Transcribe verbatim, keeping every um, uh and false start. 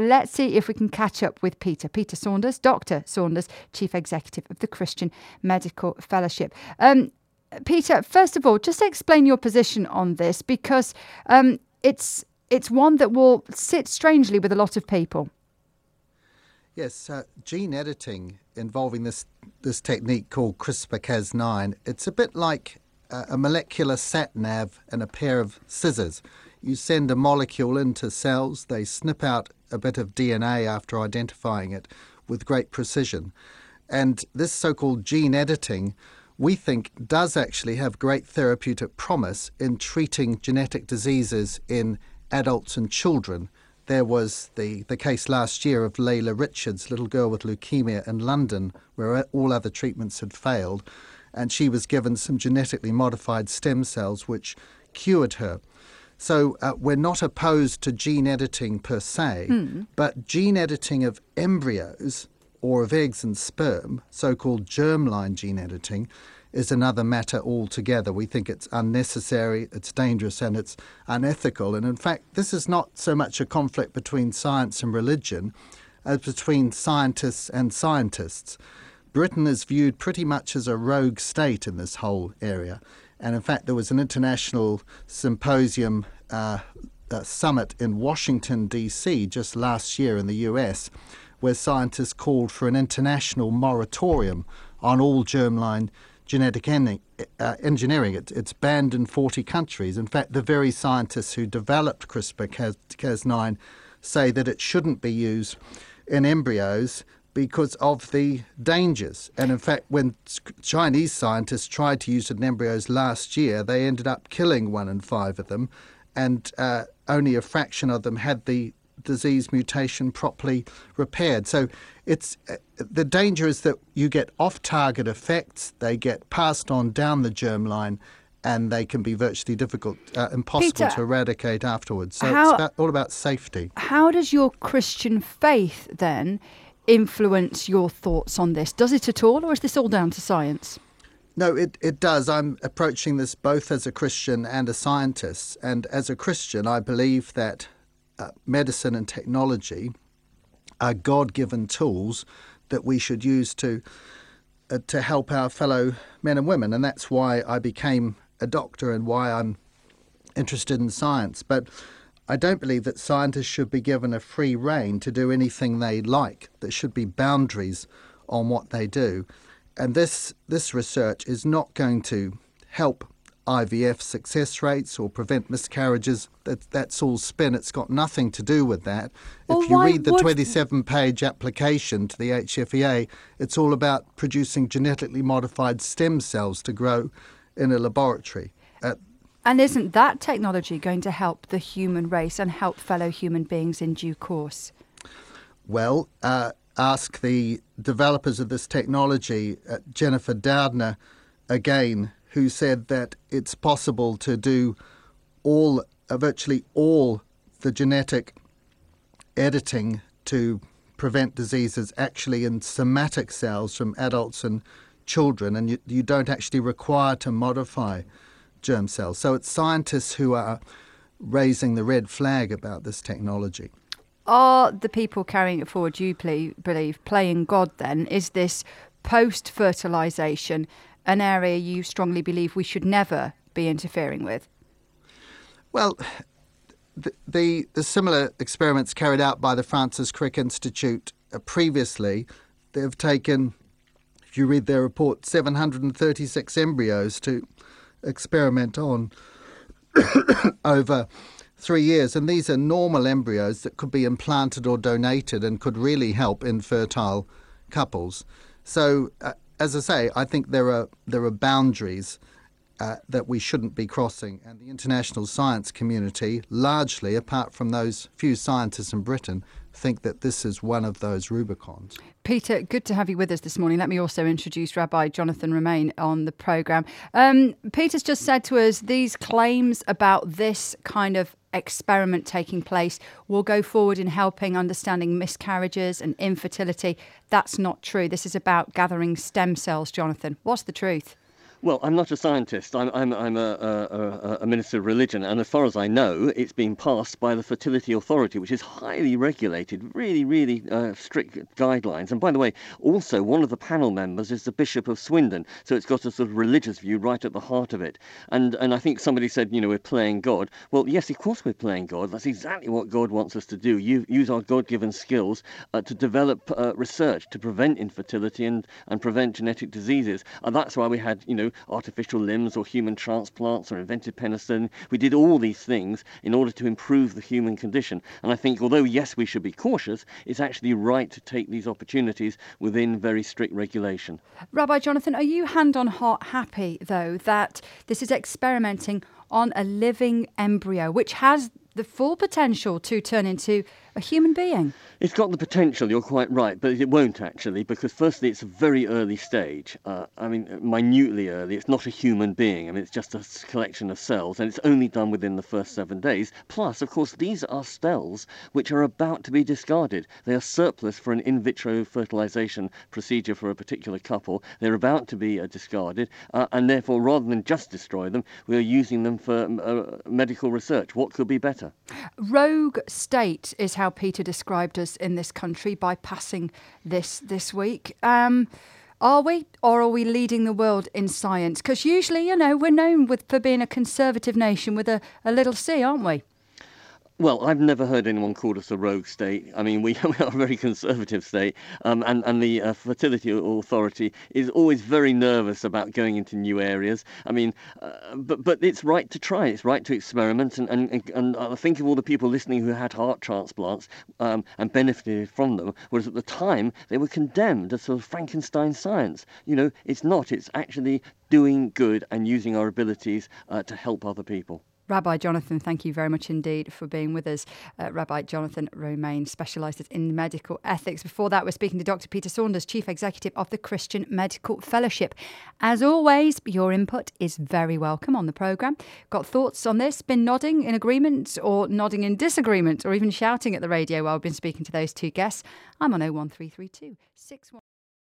let's see if we can catch up with Peter. Peter Saunders, Doctor Saunders, Chief Executive of the Christian Medical Fellowship. Um, Peter, first of all, just explain your position on this, because um, it's it's one that will sit strangely with a lot of people. Yes, uh, gene editing involving this this technique called CRISPR Cas nine, it's a bit like uh, a molecular sat-nav and a pair of scissors. You send a molecule into cells, they snip out a bit of D N A after identifying it with great precision. And this so-called gene editing, we think, does actually have great therapeutic promise in treating genetic diseases in adults and children. There was the, the case last year of Layla Richards, little girl with leukemia in London, where all other treatments had failed, and she was given some genetically modified stem cells which cured her. So uh, we're not opposed to gene editing per se, mm. but gene editing of embryos or of eggs and sperm, so-called germline gene editing, is another matter altogether. We think it's unnecessary, it's dangerous, and it's unethical. And in fact, this is not so much a conflict between science and religion as between scientists and scientists. Britain is viewed pretty much as a rogue state in this whole area. And in fact, there was an international symposium uh, uh, summit in Washington, D C just last year in the U S, where scientists called for an international moratorium on all germline genetic en- uh, engineering. It, it's banned in forty countries. In fact, the very scientists who developed CRISPR Cas nine say that it shouldn't be used in embryos because of the dangers. And in fact, when Chinese scientists tried to use it in embryos last year, they ended up killing one in five of them, and uh, only a fraction of them had the disease mutation properly repaired. So it's uh, the danger is that you get off-target effects, they get passed on down the germline, and they can be virtually difficult, uh, impossible Peter, to eradicate afterwards. So how, it's about, all about safety. How does your Christian faith then influence your thoughts on this? Does it at all, or is this all down to science? No, it, it does. I'm approaching this both as a Christian and a scientist. And as a Christian, I believe that uh, medicine and technology are God-given tools that we should use to uh, to help our fellow men and women. And that's why I became a doctor and why I'm interested in science. But I don't believe that scientists should be given a free rein to do anything they like. There should be boundaries on what they do. And this this research is not going to help I V F success rates or prevent miscarriages. That, that's all spin. It's got nothing to do with that. Well, if you read the would... twenty-seven page application to the H F E A, it's all about producing genetically modified stem cells to grow in a laboratory. Uh, And isn't that technology going to help the human race and help fellow human beings in due course? Well, uh, ask the developers of this technology, uh, Jennifer Doudna, again, who said that it's possible to do all, uh, virtually all the genetic editing to prevent diseases actually in somatic cells from adults and children, and you, you don't actually require to modify germ cells. So it's scientists who are raising the red flag about this technology. Are the people carrying it forward, you play, believe, playing God then? Is this post-fertilisation an area you strongly believe we should never be interfering with? Well, the, the, the similar experiments carried out by the Francis Crick Institute uh, previously, they've taken, if you read their report, seven hundred thirty-six embryos to experiment on over three years. And these are normal embryos that could be implanted or donated and could really help infertile couples. So, uh, as I say, I think there are there are boundaries uh, that we shouldn't be crossing. And the international science community, largely, apart from those few scientists in Britain, think that this is one of those Rubicons. Peter, good to have you with us this morning. Let me also introduce Rabbi Jonathan Romain on the programme. Um, Peter's just said to us these claims about this kind of experiment taking place will go forward in helping understanding miscarriages and infertility. That's not true. This is about gathering stem cells, Jonathan. What's the truth? Well, I'm not a scientist. I'm I'm I'm a, a, a minister of religion, and as far as I know, it's been passed by the Fertility Authority, which is highly regulated, really, really uh, strict guidelines. And by the way, also one of the panel members is the Bishop of Swindon, so it's got a sort of religious view right at the heart of it. And and I think somebody said, you know, we're playing God. Well, yes, of course we're playing God. That's exactly what God wants us to do. You, use our God-given skills uh, to develop uh, research to prevent infertility and and prevent genetic diseases. And that's why we had, you know, artificial limbs or human transplants or invented penicillin. We did all these things in order to improve the human condition. And I think although, yes, we should be cautious, it's actually right to take these opportunities within very strict regulation. Rabbi Jonathan, are you hand on heart happy, though, that this is experimenting on a living embryo, which has the full potential to turn into a human being? It's got the potential, you're quite right, but it won't actually, because firstly, it's a very early stage. Uh, I mean, minutely early. It's not a human being. I mean, it's just a collection of cells, and it's only done within the first seven days. Plus, of course, these are cells which are about to be discarded. They are surplus for an in vitro fertilization procedure for a particular couple. They're about to be uh, discarded, uh, and therefore, rather than just destroy them, we are using them for uh, medical research. What could be better? Rogue state is how Peter described us in this country by passing this this week. Um, are we, or are we leading the world in science? Because usually, you know, we're known with for being a conservative nation with a, a little c, aren't we? Well, I've never heard anyone call us a rogue state. I mean, we, we are a very conservative state, um, and, and the uh, Fertility Authority is always very nervous about going into new areas. I mean, uh, but but it's right to try. It's right to experiment, and, and, and I think of all the people listening who had heart transplants um, and benefited from them, whereas at the time they were condemned as sort of Frankenstein science. You know, it's not. It's actually doing good and using our abilities uh, to help other people. Rabbi Jonathan, thank you very much indeed for being with us. Uh, Rabbi Jonathan Romaine specialises in medical ethics. Before that, we're speaking to Doctor Peter Saunders, Chief Executive of the Christian Medical Fellowship. As always, your input is very welcome on the programme. Got thoughts on this? Been nodding in agreement or nodding in disagreement or even shouting at the radio while I've been speaking to those two guests? I'm on oh one three three two six one.